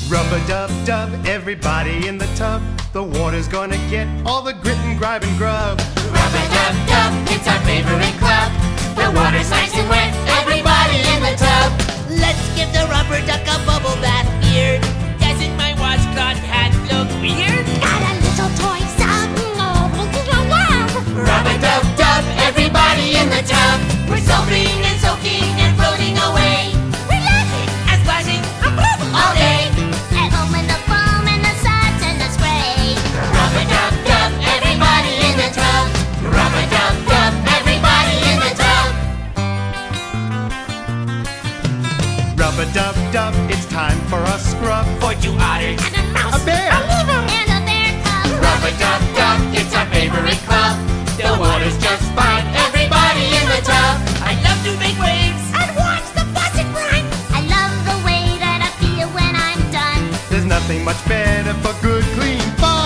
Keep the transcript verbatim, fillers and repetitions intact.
Rub-a-dub-dub, everybody in the tub. The water's gonna get all the grit and grime and grub. Rub-a-dub-dub, it's our favorite club. The water's nice and wet, everybody in the tub. Let's give the rubber duck a bubble bath here. Doesn't my washcloth hat look weird? Got a little toy sub. Rub-a-dub-dub, everybody in the tub. We're soaping and soaking and floating away. We're laughing And splashing all day. at home in the foam and the suds and the spray. Rub-a-dub-dub, everybody in the tub. Rub-a-dub-dub, everybody in the tub. Rub-a-dub-dub, it's time for a scrub. For two otters And a mouse. A bear! And a bear cub. Rub-a-dub-dub, it's our favorite club. The water's just fine, everybody in the tub. I love to make waves and watch the faucet run. I love the way that I feel when I'm done. There's nothing much better for good, clean fun.